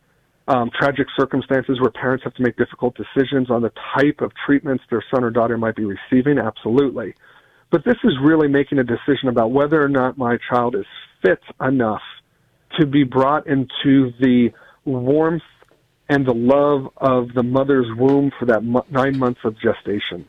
um, tragic circumstances where parents have to make difficult decisions on the type of treatments their son or daughter might be receiving? Absolutely. But this is really making a decision about whether or not my child is fit enough to be brought into the warmth and the love of the mother's womb for that mo- nine months of gestation.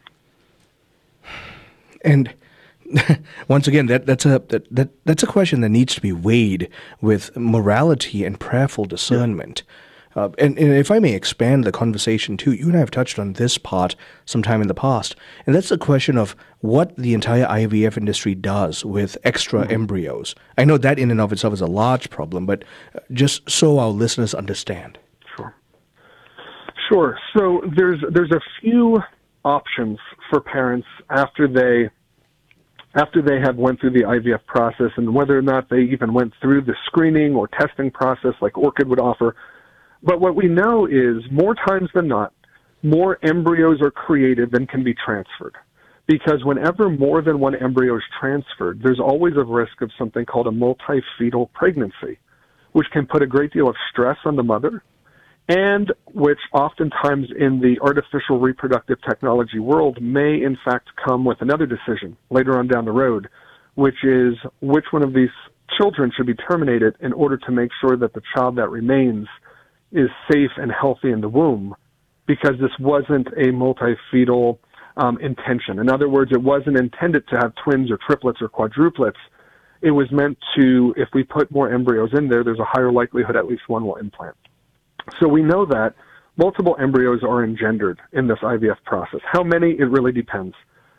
And once again, that, that's a that, that that's a question that needs to be weighed with morality and prayerful discernment. Yeah. Uh, and, and if I may expand the conversation too, you and I have touched on this part sometime in the past, and that's the question of what the entire I V F industry does with extra mm-hmm. embryos. I know that in and of itself is a large problem, but just so our listeners understand. Sure. Sure. So there's there's a few options for parents after they after they have went through the I V F process, and whether or not they even went through the screening or testing process like Orchid would offer. But what we know is more times than not, more embryos are created than can be transferred. Because whenever more than one embryo is transferred, there's always a risk of something called a multifetal pregnancy, which can put a great deal of stress on the mother, and which oftentimes in the artificial reproductive technology world may in fact come with another decision later on down the road, which is which one of these children should be terminated in order to make sure that the child that remains is safe and healthy in the womb, because this wasn't a multifetal um, intention. In other words, it wasn't intended to have twins or triplets or quadruplets. It was meant to, if we put more embryos in there, there's a higher likelihood at least one will implant. So we know that multiple embryos are engendered in this I V F process. How many? It really depends.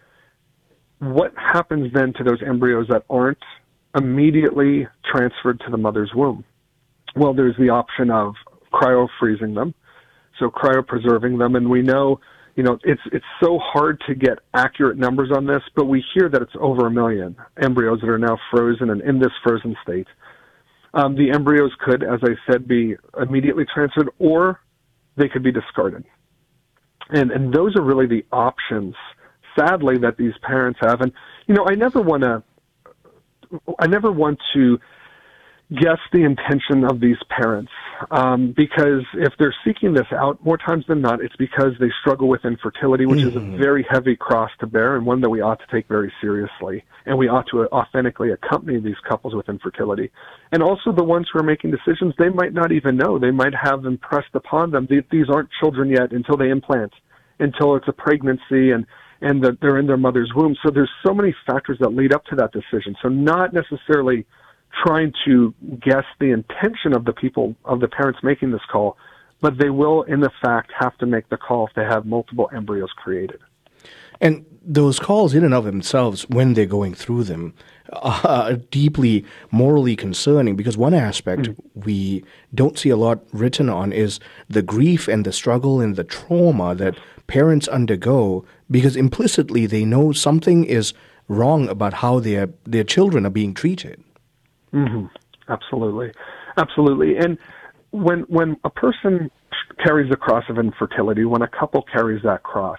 What happens then to those embryos that aren't immediately transferred to the mother's womb? Well, there's the option of cryo-freezing them, so cryopreserving them, and we know, you know, it's it's so hard to get accurate numbers on this, but we hear that it's over a million embryos that are now frozen and in this frozen state. Um, the embryos could, as I said, be immediately transferred, or they could be discarded. And and those are really the options, sadly, that these parents have. And, you know, I never want to, I never want to guess the intention of these parents, um, because if they're seeking this out, more times than not, it's because they struggle with infertility, which mm-hmm. is a very heavy cross to bear and one that we ought to take very seriously. And we ought to authentically accompany these couples with infertility. And also the ones who are making decisions, they might not even know. They might have impressed upon them, these aren't children yet until they implant, until it's a pregnancy and, and the, they're in their mother's womb. So there's so many factors that lead up to that decision. So not necessarily trying to guess the intention of the people, of the parents making this call, but they will, in the fact, have to make the call if they have multiple embryos created. And those calls in and of themselves, when they're going through them, are deeply morally concerning, because one aspect mm. we don't see a lot written on is the grief and the struggle and the trauma that parents undergo, because implicitly they know something is wrong about how their their children are being treated. Mm-hmm. Absolutely. Absolutely. And when when a person carries the cross of infertility, when a couple carries that cross,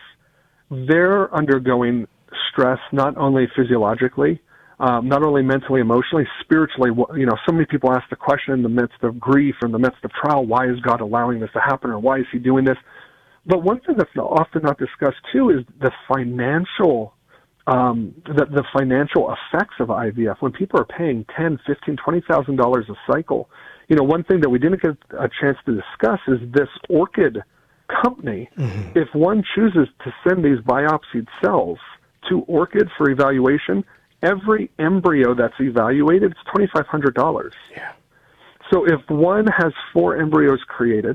they're undergoing stress not only physiologically, um, not only mentally, emotionally, spiritually. You know, so many people ask the question in the midst of grief, in the midst of trial, why is God allowing this to happen, or why is he doing this? But one thing that's often not discussed, too, is the financial Um, the, the financial effects of I V F. When people are paying ten, fifteen, twenty thousand dollars a cycle, you know, one thing that we didn't get a chance to discuss is this Orchid company. Mm-hmm. If one chooses to send these biopsied cells to Orchid for evaluation, every embryo that's evaluated is twenty-five hundred dollars. Yeah. So if one has four embryos created,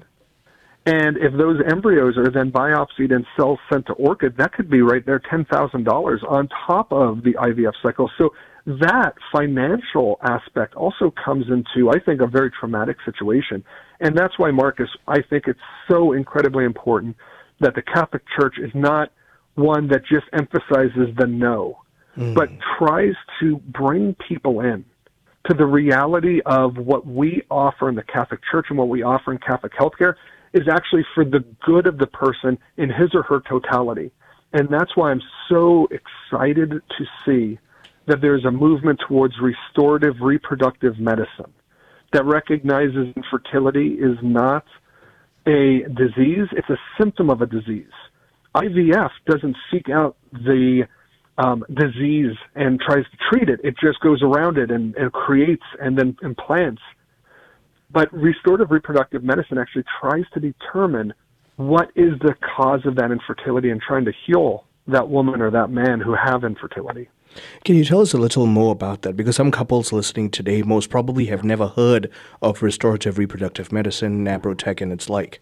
and if those embryos are then biopsied and cells sent to Orchid, that could be right there ten thousand dollars on top of the I V F cycle. So that financial aspect also comes into, I think, a very traumatic situation. And that's why, Marcus, I think it's so incredibly important that the Catholic Church is not one that just emphasizes the no, mm. but tries to bring people in to the reality of what we offer in the Catholic Church and what we offer in Catholic healthcare is actually for the good of the person in his or her totality. And that's why I'm so excited to see that there's a movement towards restorative reproductive medicine that recognizes infertility is not a disease, it's a symptom of a disease. I V F doesn't seek out the um, disease and tries to treat it. It just goes around it and, and creates and then implants. But restorative reproductive medicine actually tries to determine what is the cause of that infertility and trying to heal that woman or that man who have infertility. Can you tell us a little more about that? Because some couples listening today most probably have never heard of restorative reproductive medicine, NaproTech, and its like.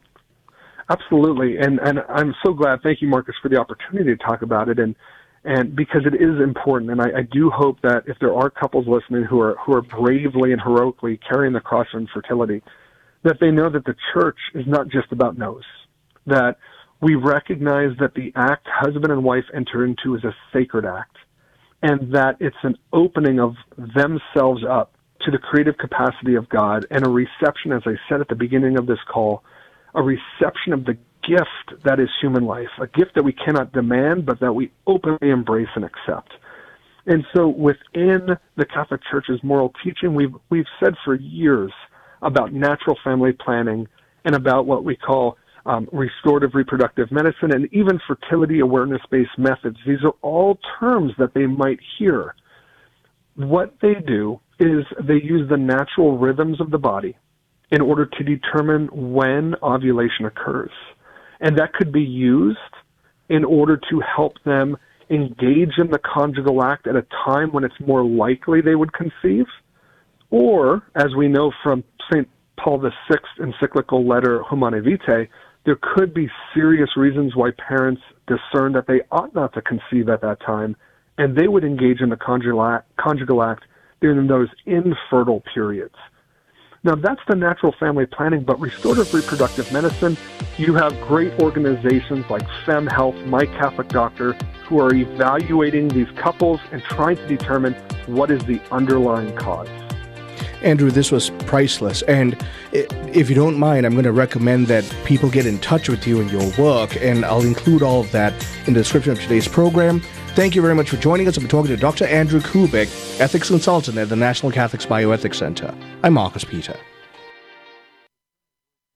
Absolutely. And and I'm so glad. Thank you, Marcus, for the opportunity to talk about it. And and because it is important. And I, I do hope that if there are couples listening who are who are bravely and heroically carrying the cross of infertility, that they know that the church is not just about no's, that we recognize that the act husband and wife enter into is a sacred act, and that it's an opening of themselves up to the creative capacity of God and a reception, as I said at the beginning of this call, a reception of the gift that is human life, a gift that we cannot demand, but that we openly embrace and accept. And so within the Catholic Church's moral teaching, we've, we've said for years about natural family planning and about what we call Um, restorative reproductive medicine, and even fertility awareness-based methods. These are all terms that they might hear. What they do is they use the natural rhythms of the body in order to determine when ovulation occurs. And that could be used in order to help them engage in the conjugal act at a time when it's more likely they would conceive. Or, as we know from Saint Paul the Sixth encyclical letter Humanae Vitae, there could be serious reasons why parents discern that they ought not to conceive at that time, and they would engage in the conjugal act, conjugal act during those infertile periods. Now, that's the natural family planning, but restorative reproductive medicine, you have great organizations like FemHealth, My Catholic Doctor, who are evaluating these couples and trying to determine what is the underlying cause. Andrew, this was priceless. And if you don't mind, I'm going to recommend that people get in touch with you and your work, and I'll include all of that in the description of today's program. Thank you very much for joining us. I've been talking to Doctor Andrew Kubik, ethics consultant at the National Catholics Bioethics Center. I'm Marcus Peter.